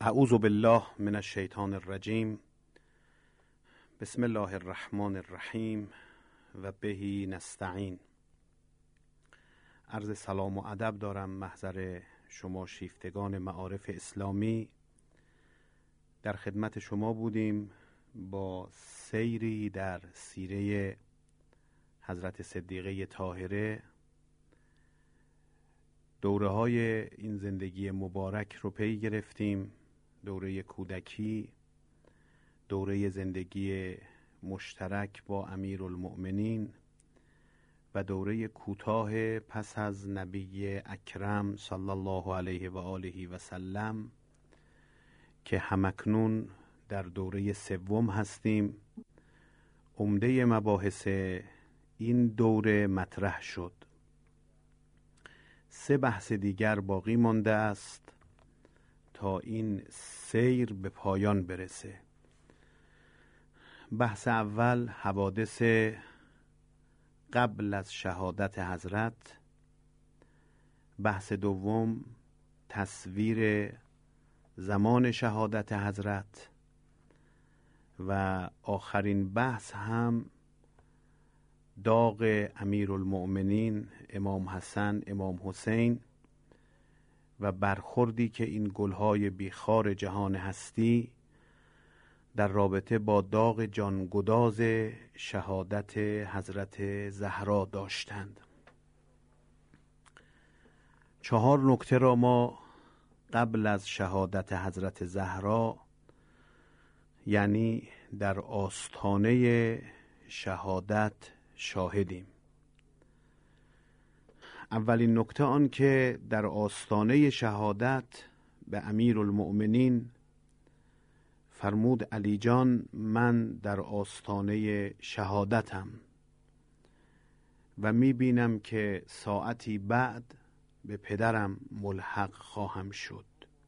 اعوذ بالله من الشیطان الرجیم. بسم الله الرحمن الرحیم و بهی نستعین. عرض سلام و ادب دارم محضر شما شیفتگان معارف اسلامی. در خدمت شما بودیم با سیری در سیره حضرت صدیقه طاهره. دوره های این زندگی مبارک رو پی گرفتیم: دوره کودکی، دوره زندگی مشترک با امیرالمؤمنین و دوره کوتاه پس از نبی اکرم صلی الله علیه و آله و سلم که همکنون در دوره سوم هستیم. عمده مباحث این دوره مطرح شد. 3 بحث دیگر باقی مانده است تا این سیر به پایان برسه. بحث اول حوادث قبل از شهادت حضرت، بحث دوم تصویر زمان شهادت حضرت و آخرین بحث هم داغ امیرالمؤمنین امام حسن امام حسین و برخوردی که این گلهای بیخار جهان هستی در رابطه با داغ جانگداز شهادت حضرت زهرا داشتند. 4 نکته را ما قبل از شهادت حضرت زهرا، یعنی در آستانه شهادت، شاهدیم. اولین نکته آن که در آستانه شهادت به امیرالمؤمنین فرمود: علی جان، من در آستانه شهادتم و میبینم که ساعتی بعد به پدرم ملحق خواهم شد.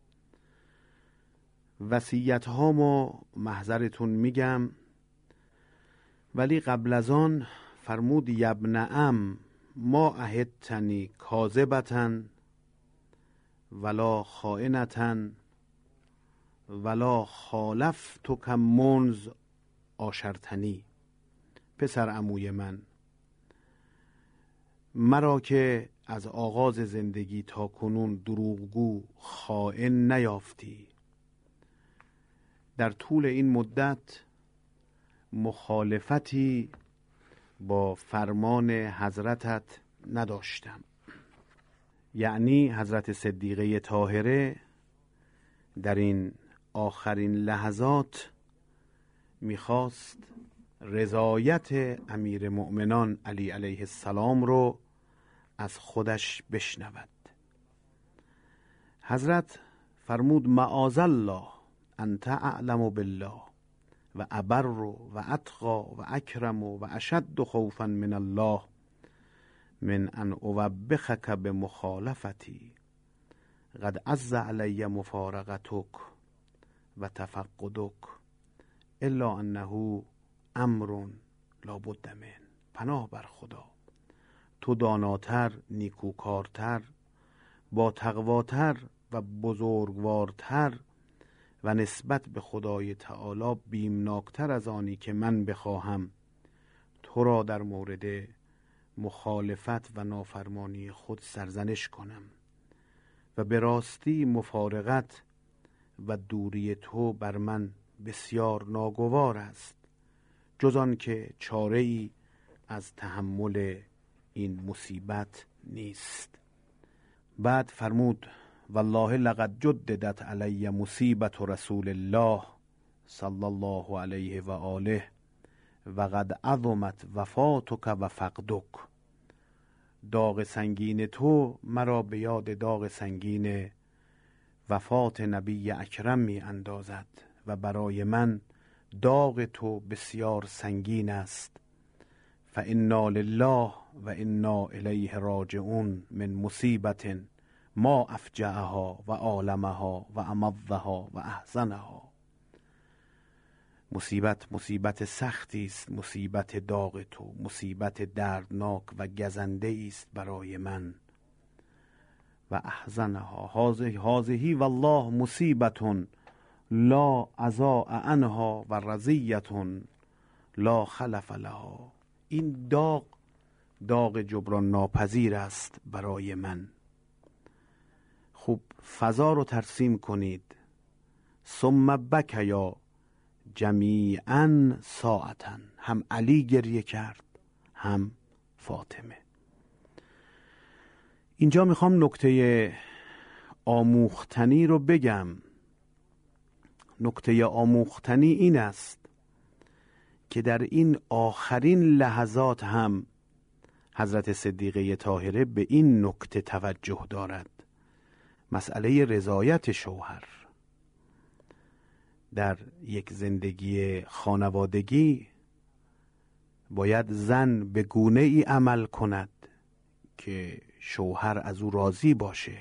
وصیت هامو محضرتون میگم، ولی قبل از آن فرمود: یبن عم ما عهدتنی کاذبة ولا خائنة ولا خالفتک منذ عاشرتنی. پسر عموی من، مرا که از آغاز زندگی تا کنون دروغگو خائن نیافتی، در طول این مدت مخالفتی با فرمان حضرتت نداشتم. یعنی حضرت صدیقه طاهره در این آخرین لحظات میخواست رضایت امیر مؤمنان علی علیه السلام رو از خودش بشنود. حضرت فرمود: معاذ الله انت اعلم بالله و ابر و اتقا و اکرم و اشد خوفا من الله من ان اوبخک بمخالفتی قد عز علی مفارقتک و تفقدک الا انه امر لا بد من. پناه بر خدا، تو داناتر، نیکوکارتر، با تقواتر و بزرگوارتر و نسبت به خدای تعالی بیمناکتر از آنی که من بخواهم تو را در مورد مخالفت و نافرمانی خود سرزنش کنم و به راستی مفارقت و دوری تو بر من بسیار ناگوار است، جز آن که چاره ای از تحمل این مصیبت نیست. بعد فرمود: والله لقد جددت علی مصیبت رسول الله صلی الله علیه و آله و قد عظمت وفاتک و فقدک. داغ سنگین تو مرا به یاد داغ سنگین وفات نبی اکرم می اندازد و برای من داغ تو بسیار سنگین است. فانا لله و انا الیه راجعون من مصیبت ما افجعها و آلمها و امضها و احزنها. مصیبت سختی است، مصیبت داغ تو، مصیبت دردناک و گزنده است برای من. و احزنها هذه والله مصیبت لا عزاء عنها و رضیة لا خلف لها. این داغ جبران ناپذیر است برای من. خوب فضا رو ترسیم کنید. ثم بکیا جمیعا ساعتا. هم علی گریه کرد هم فاطمه. اینجا میخوام نکته آموختنی رو بگم. نکته آموختنی این است که در این آخرین لحظات هم حضرت صدیقه طاهره به این نکته توجه دارد. مسئله رضایت شوهر در یک زندگی خانوادگی باید زن به گونه ای عمل کند که شوهر از او راضی باشه.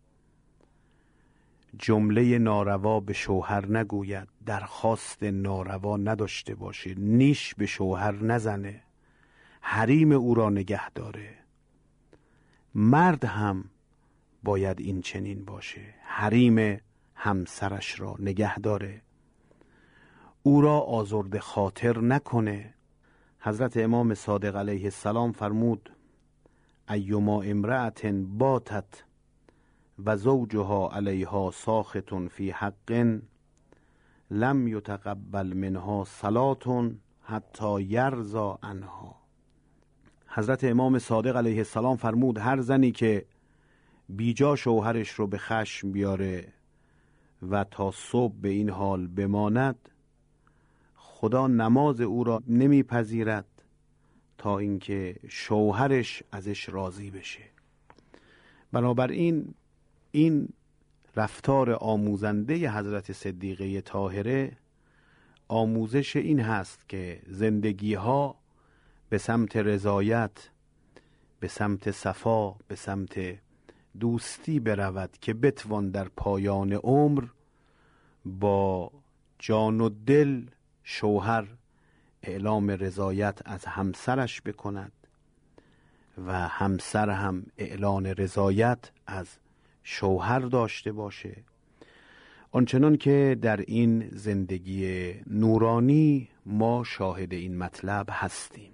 جمله ناروا به شوهر نگوید، درخواست ناروا نداشته باشه، نیش به شوهر نزنه، حریم او را نگه داره. مرد هم باید این چنین باشه، حریم همسرش را نگه داره، او را آزرده خاطر نکنه. حضرت امام صادق علیه السلام فرمود ایما امرأة باتت و زوجها علیها ساخط فی حق لم یتقبل منها صلاة حتی یرضی عنها. حضرت امام صادق علیه السلام فرمود هر زنی که بیجا شوهرش رو به خشم بیاره و تا صبح به این حال بماند، خدا نماز او را نمیپذیرد تا اینکه شوهرش ازش راضی بشه. بنابراین این رفتار آموزنده حضرت صدیقه طاهره آموزش این هست که زندگی ها به سمت رضایت، به سمت صفا، به سمت دوستی برود که بتوان در پایان عمر با جان و دل شوهر اعلام رضایت از همسرش بکند و همسر هم اعلان رضایت از شوهر داشته باشه، آنچنان که در این زندگی نورانی ما شاهد این مطلب هستیم.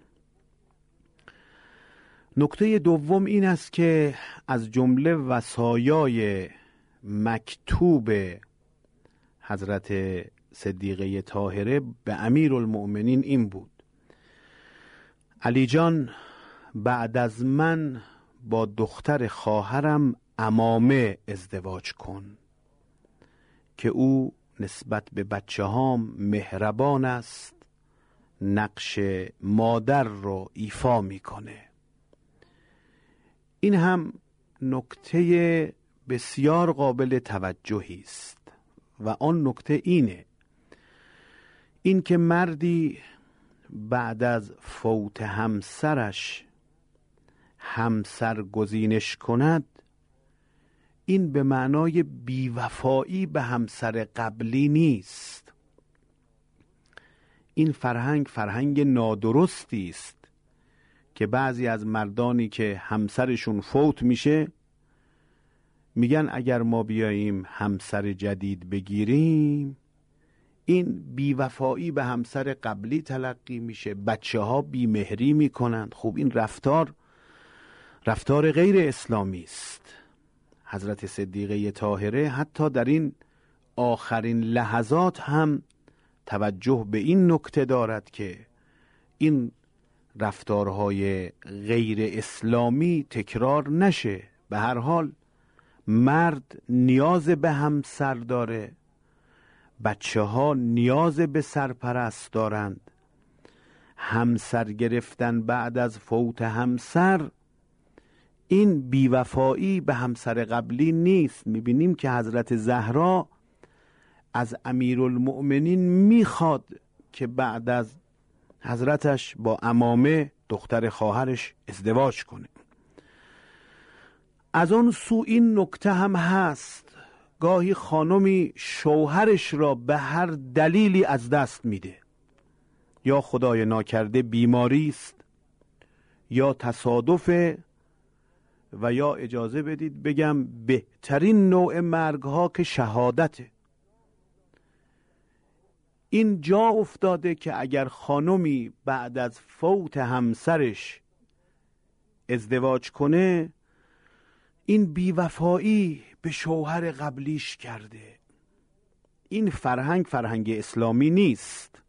نکته دوم این است که از جمله وصایای مکتوب حضرت صدیقه طاهره به امیرالمؤمنین این بود علی جان بعد از من با دختر خواهرم عمامه ازدواج کن که او نسبت به بچه هام مهربان است، نقش مادر رو ایفا میکنه. این هم نکته بسیار قابل توجهی است و آن نکته این که مردی بعد از فوت همسرش همسر گزینش کند، این به معنای بیوفایی به همسر قبلی نیست. این فرهنگ نادرستی است که بعضی از مردانی که همسرشون فوت میشه میگن اگر ما بیاییم همسر جدید بگیریم این بیوفایی به همسر قبلی تلقی میشه، بچه ها بیمهری میکنند. خب این رفتار غیر اسلامی است. حضرت صدیقه طاهره حتی در این آخرین لحظات هم توجه به این نکته دارد که این رفتارهای غیر اسلامی تکرار نشه. به هر حال مرد نیاز به همسر داره، بچه ها نیاز به سرپرست دارند. همسر گرفتن بعد از فوت همسر این بیوفایی به همسر قبلی نیست. میبینیم که حضرت زهرا از امیرالمؤمنین میخواد که بعد از حضرتش با عمامه دختر خواهرش ازدواج کنه. از آن سو این نکته هم هست گاهی خانمی شوهرش را به هر دلیلی از دست میده، یا خدای ناکرده بیماری است یا تصادف و یا اجازه بدید بگم بهترین نوع مرگ ها که شهادته. این جا افتاده که اگر خانمی بعد از فوت همسرش ازدواج کنه، این بیوفایی به شوهر قبلیش کرده. این فرهنگ اسلامی نیست.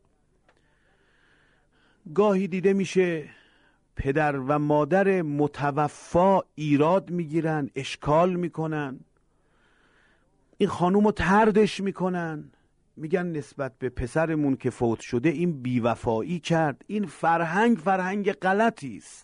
گاهی دیده میشه پدر و مادر متوفا ایراد میگیرن، اشکال میکنن، این خانومو طردش میکنن، میگن نسبت به پسرمون که فوت شده این بیوفایی کرد. این فرهنگ غلطی است.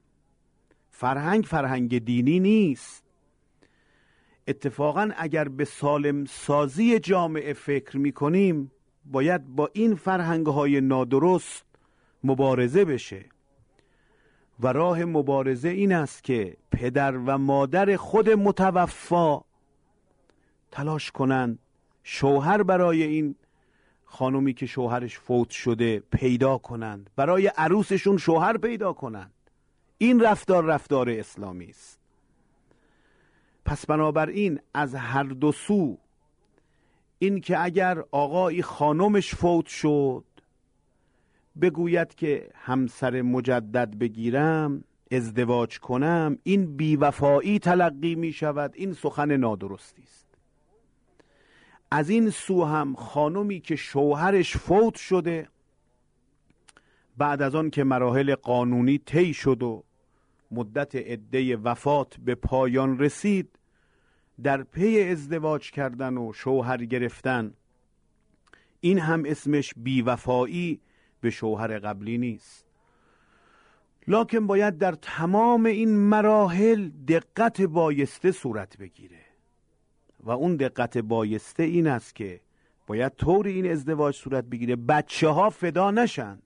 فرهنگ دینی نیست. اتفاقا اگر به سالم سازی جامعه فکر میکنیم، باید با این فرهنگ‌های نادرست مبارزه بشه و راه مبارزه این است که پدر و مادر خود متوفا تلاش کنند شوهر برای این خانومی که شوهرش فوت شده پیدا کنند، برای عروسشون شوهر پیدا کنند. این رفتار اسلامی است. پس بنابراین از هر دو سو، این که اگر آقایی خانمش فوت شد بگوید که همسر مجدد بگیرم، ازدواج کنم، این بیوفایی تلقی می شود. این سخن نادرستی است. از این سو هم خانمی که شوهرش فوت شده، بعد از آن که مراحل قانونی طی شد و مدت عده وفات به پایان رسید، در پی ازدواج کردن و شوهر گرفتن، این هم اسمش بیوفایی به شوهر قبلی نیست. لکن باید در تمام این مراحل دقت بایسته صورت بگیره و اون دقت بایسته این است که باید طور این ازدواج صورت بگیره بچه ها فدا نشن،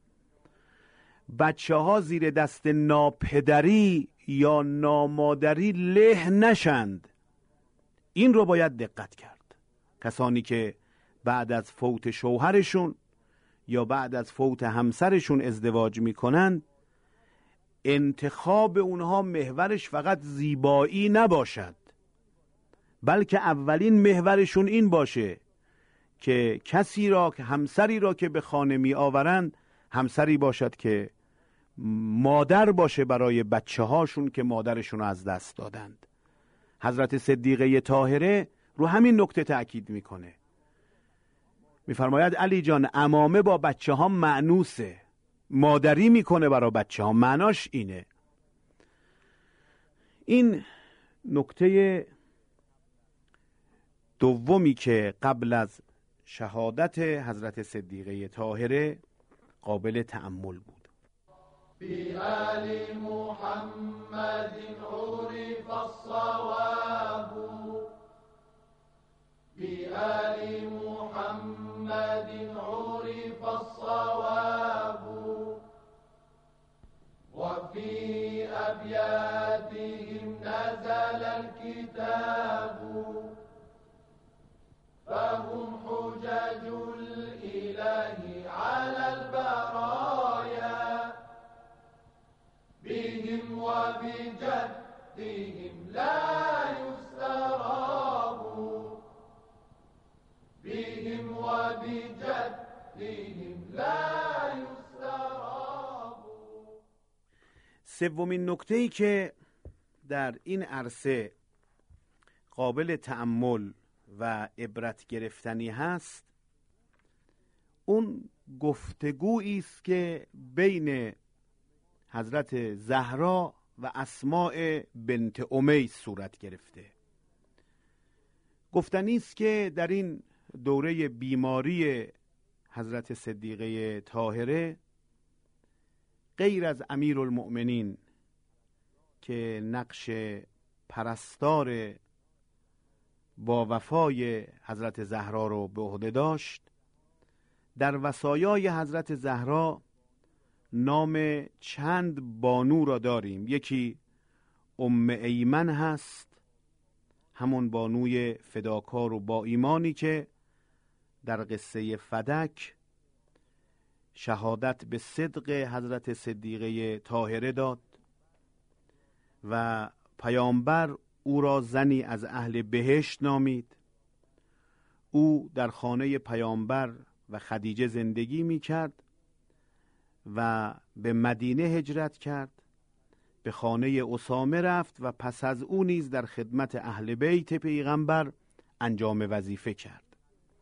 بچه ها زیر دست ناپدری یا نامادری له نشند. این رو باید دقت کرد. کسانی که بعد از فوت شوهرشون یا بعد از فوت همسرشون ازدواج میکنند، انتخاب اونها محورش فقط زیبایی نباشد، بلکه اولین محورشون این باشه که کسی را، که همسری را که به خانه می آورند، همسری باشد که مادر باشه برای بچه هاشون که مادرشون رو از دست دادند. حضرت صدیقه طاهره رو همین نکته تأکید میکنه. میفرماید علی جان، عمامه با بچه ها مأنوسه، مادری میکنه برای بچه ها. معناش اینه. این نکته دومی که قبل از شهادت حضرت صدیقه طاهره قابل تأمل بود. بآل محمد عرف الصواب، بآل محمد عرف الصواب، وفي أبياتهم نزل الكتاب، فهم حجج الإله على البرايا، بهم وبجدهم لا يستراب، بهم وبجدهم لا يستراب. سومین نکته‌ای که در این عرصه قابل تأمل و عبرت گرفتنی هست، اون گفتگویی است که بین حضرت زهرا و اسماء بنت امیس صورت گرفته. گفتنی است که در این دوره بیماری حضرت صدیقه طاهره، غیر از امیرالمؤمنین که نقش پرستار با وفای حضرت زهرا رو به عهده داشت، در وصایای حضرت زهرا نام چند بانو را داریم. یکی ام ایمن هست، همون بانوی فداکار و با ایمانی که در قصه فدک شهادت به صدق حضرت صدیقه طاهره داد و پیامبر او را زنی از اهل بهشت نامید. او در خانه پیامبر و خدیجه زندگی می کرد و به مدینه هجرت کرد، به خانه اسامه رفت و پس از او نیز در خدمت اهل بیت پیغمبر انجام وظیفه کرد.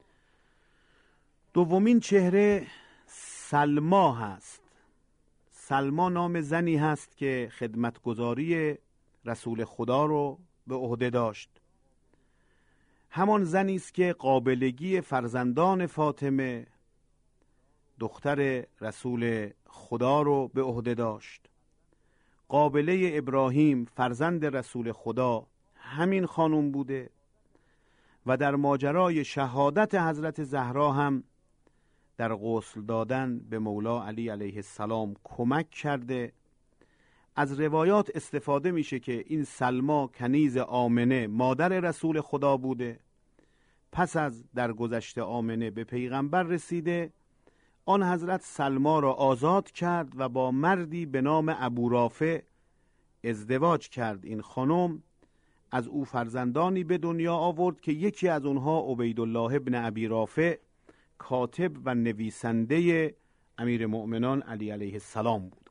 دومین چهره سلما هست. سلما نام زنی هست که خدمتگزاری رسول خدا رو به عهده داشت. همان زنی است که قابلگی فرزندان فاطمه دختر رسول خدا رو به عهده داشت. قابله ابراهیم فرزند رسول خدا همین خانم بوده و در ماجرای شهادت حضرت زهرا هم در غسل دادن به مولا علی علیه السلام کمک کرده. از روایات استفاده میشه که این سلما کنیز آمنه مادر رسول خدا بوده. پس از درگذشت آمنه به پیغمبر رسیده، آن حضرت سلما را آزاد کرد و با مردی به نام ابو رافع ازدواج کرد. این خانم از او فرزندانی به دنیا آورد که یکی از اونها عبیدالله ابن ابی رافع کاتب و نویسنده امیر مؤمنان علی علیه السلام بود.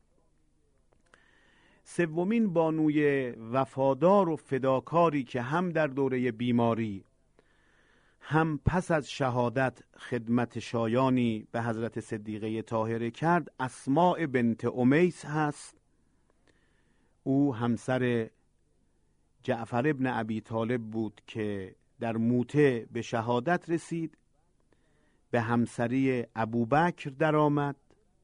سومین بانوی وفادار و فداکاری که هم در دوره بیماری هم پس از شهادت خدمت شایانی به حضرت صدیقه طاهره کرد، اسماء بنت امیس هست. او همسر جعفر ابن ابی طالب بود که در موته به شهادت رسید، به همسری ابوبکر در آمد.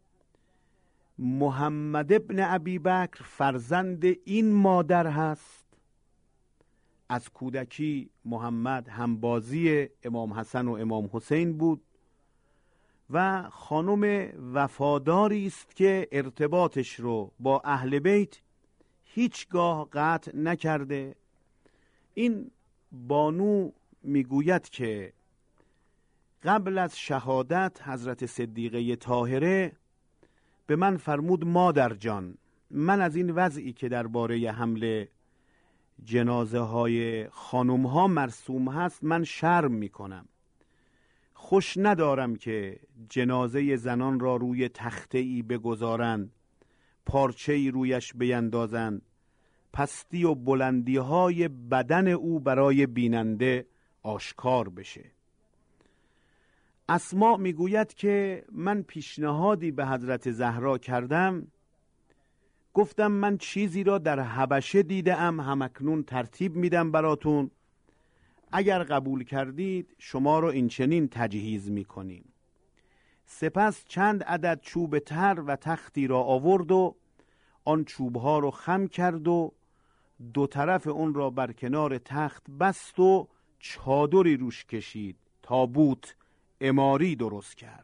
محمد ابن ابی بکر فرزند این مادر هست. از کودکی محمد همبازی امام حسن و امام حسین بود و خانم وفاداری است که ارتباطش رو با اهل بیت هیچگاه قطع نکرده. این بانو میگوید که قبل از شهادت حضرت صدیقه طاهره به من فرمود مادر جان، من از این وضعی که درباره حمل جنازه های خانم ها مرسوم هست من شرم می کنم. خوش ندارم که جنازه زنان را روی تخته ای بگذارند، پارچه ای رویش بیندازند، پستی و بلندی های بدن او برای بیننده آشکار بشه. اسماء میگوید که من پیشنهادی به حضرت زهرا کردم، گفتم من چیزی را در حبشه دیدم، همکنون ترتیب میدم براتون، اگر قبول کردید شما رو این چنین تجهیز میکنیم. سپس چند عدد چوب تر و تختی را آورد و آن چوبها رو خم کرد و دو طرف اون را بر کنار تخت بست و چادری روش کشید، تابوت عماری درست کرد.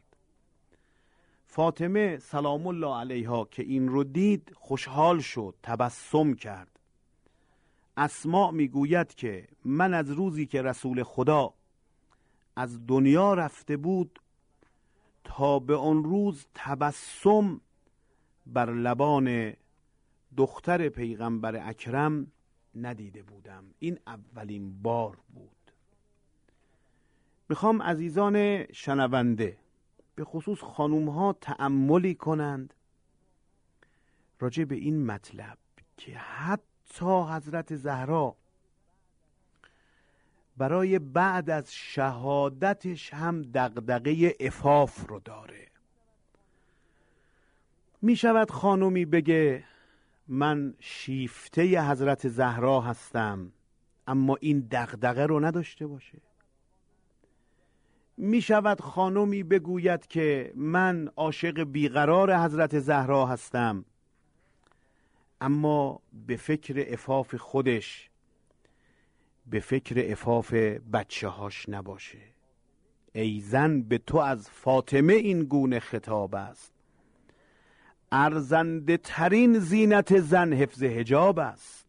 فاطمه سلام الله علیها که این رو دید خوشحال شد، تبسم کرد. اسماء میگوید که من از روزی که رسول خدا از دنیا رفته بود تا به آن روز تبسم بر لبان دختر پیغمبر اکرم ندیده بودم. این اولین بار بود. میخوام عزیزان شنونده به خصوص خانوم ها تأملی کنند راجع به این مطلب که حتی حضرت زهرا برای بعد از شهادتش هم دغدغه عفاف رو داره. میشود خانومی بگه من شیفته حضرت زهرا هستم اما این دغدغه رو نداشته باشه. می شود خانمی بگوید که من عاشق بیقرار حضرت زهرا هستم اما به فکر عفاف خودش، به فکر عفاف بچه هاش نباشه. ای زن به تو از فاطمه این گونه خطاب است، ارزنده ترین زینت زن حفظ حجاب است.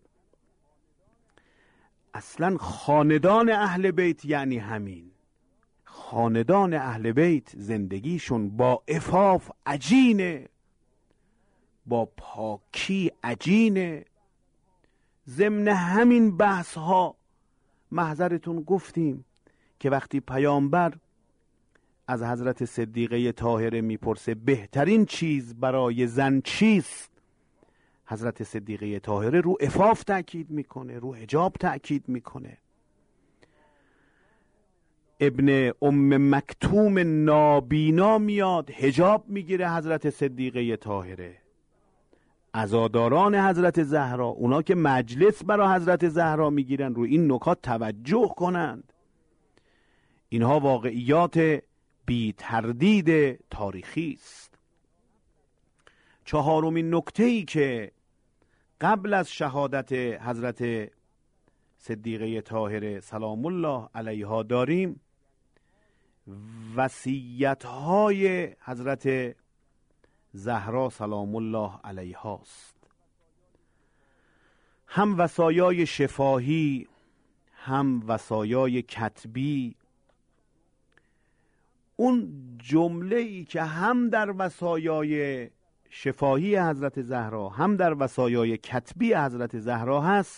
اصلا خاندان اهل بیت یعنی همین. خاندان اهل بیت زندگیشون با عفاف عجینه، با پاکی عجینه. ضمن همین بحث ها محضرتون گفتیم که وقتی پیامبر از حضرت صدیقه طاهره میپرسه بهترین چیز برای زن چیست، حضرت صدیقه طاهره رو عفاف تأکید میکنه، رو حجاب تأکید میکنه. ابن مکتوم نابینا میاد حجاب میگیره حضرت صدیقه طاهره. عزاداران حضرت زهرا، اونا که مجلس برای حضرت زهرا میگیرن، رو این نکات توجه کنند. اینها واقعیات بی تردید تاریخی است. چهارمین نکته‌ای که قبل از شهادت حضرت صدیقه طاهره سلام الله علیها داریم، وصیت‌های حضرت زهرا سلام الله علیها است. هم وصایای شفاهی، هم وصایای کتبی. اون جمله‌ای که هم در وصایای شفاهی حضرت زهرا هم در وصایای کتبی حضرت زهرا هست،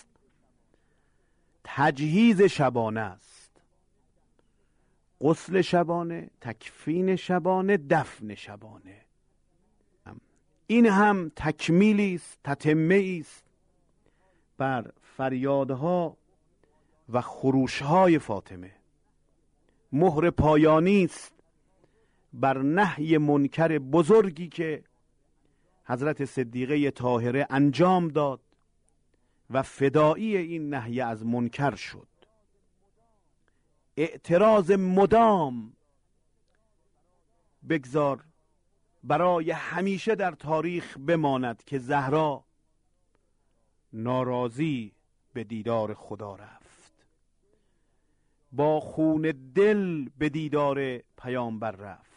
تجهیز شبانه است. غسل شبانه، تکفین شبانه، دفن شبانه. این هم تکمیلی است، تتمه‌ای است بر فریادها و خروشهای فاطمه. مهر پایانی است بر نهی منکر بزرگی که حضرت صدیقه طاهره انجام داد و فدایی این نهی از منکر شد. اعتراض مدام بگذار برای همیشه در تاریخ بماند که زهرا ناراضی به دیدار خدا رفت، با خون دل به دیدار پیامبر رفت.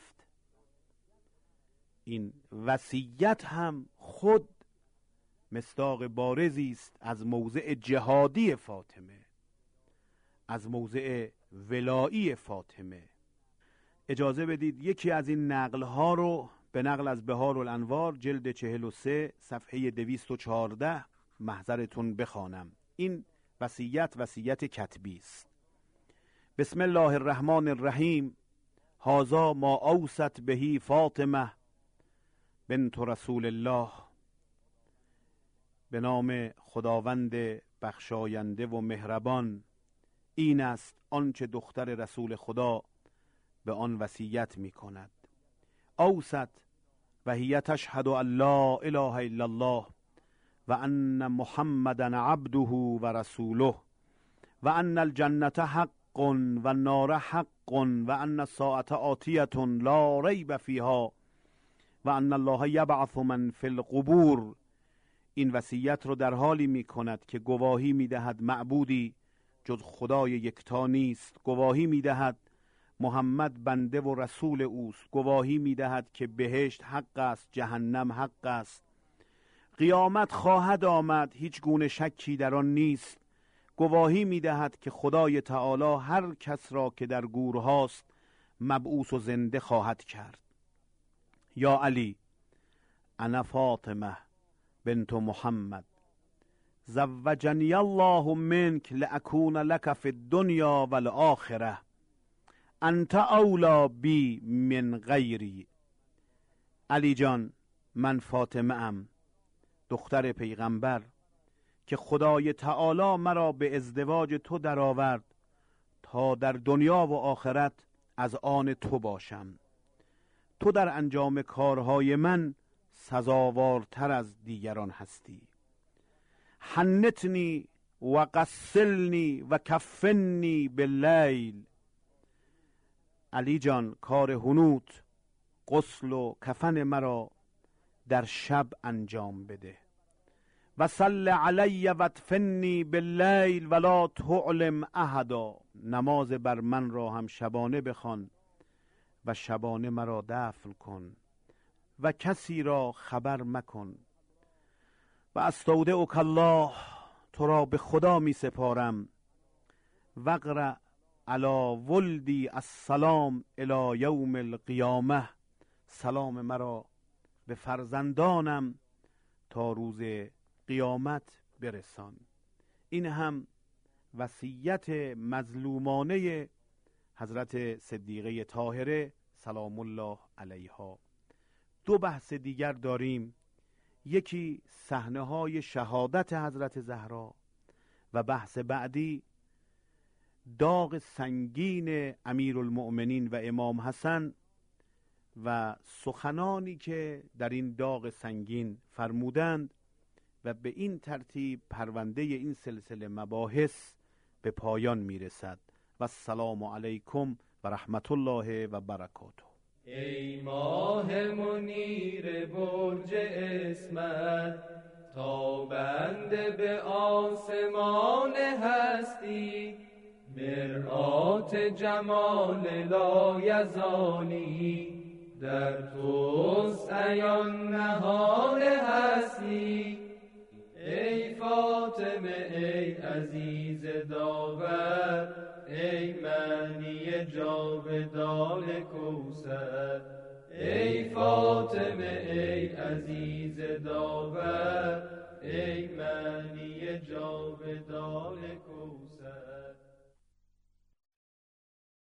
این وصیت هم خود مصداق بارزی است از موضع جهادی فاطمه، از موضع ولایی فاطمه. اجازه بدید یکی از این نقل‌ها رو به نقل از بهار الانوار جلد 43 صفحه 214 محضرتون بخوانم. این وصیت کتبی است. بسم الله الرحمن الرحیم. هذا ما اوصت بهی فاطمه بنت رسول الله. به نام خداوند بخشاینده و مهربان، این است آنچه دختر رسول خدا به آن وصیت می کند. اوصت و هی تشهد ان لا اله الا الله و ان محمدا عبده و رسوله و ان الجنة حق و النار حق و ان الساعة آتیة لا ریب فیها و ان الله یبعث من فی القبور. این وصیت رو در حالی می کند که گواهی می دهد معبودی جز خدای یکتا نیست، گواهی می دهد محمد بنده و رسول اوست، گواهی می دهد که بهشت حق است، جهنم حق است، قیامت خواهد آمد، هیچ گونه شکی در آن نیست، گواهی می دهد که خدای تعالی هر کس را که در گورهاست مبعوث و زنده خواهد کرد. یا علی انا فاطمه بنت محمد زوجنی الله منک لاکون لک فی الدنیا و الاخره انت اولا بی من غیری. علی جان، من فاطمه ام، دختر پیغمبر، که خدای تعالی مرا به ازدواج تو درآورد تا در دنیا و آخرت از آن تو باشم. تو در انجام کارهای من سزاوارتر از دیگران هستی. حنتنی و غسلنی و کفنی باللیل. علی جان، کار حنوت، غسل و کفن مرا در شب انجام بده. و صل علی و ادفنی باللیل ولا تعلم احدا. نماز بر من را هم شبانه بخوان و شبانه مرا دفن کن و کسی را خبر مکن. و استودعک الله، تو را به خدا می سپارم. وقرأ علی ولدی السلام الی یوم القیامه. سلام مرا به فرزندانم تا روز قیامت برسان. این هم وصیت مظلومانه حضرت صدیقه طاهره سلام الله علیها. 2 بحث دیگر داریم، یکی صحنه‌های شهادت حضرت زهرا و بحث بعدی داغ سنگین امیرالمؤمنین و امام حسن و سخنانی که در این داغ سنگین فرمودند و به این ترتیب پرونده این سلسله مباحث به پایان میرسد. و السلام علیکم و رحمت الله و برکاته. ای ماه منیر برج اسمت، تابنده به آسمان هستی، مرآت جمال لایزالی، در توست عیان نهان هستی. ای فاطمه ای عزیز داور، ای معنی جاودان کوثر. ای فاطمه ای عزیز داور، ای معنی جاودان کوثر.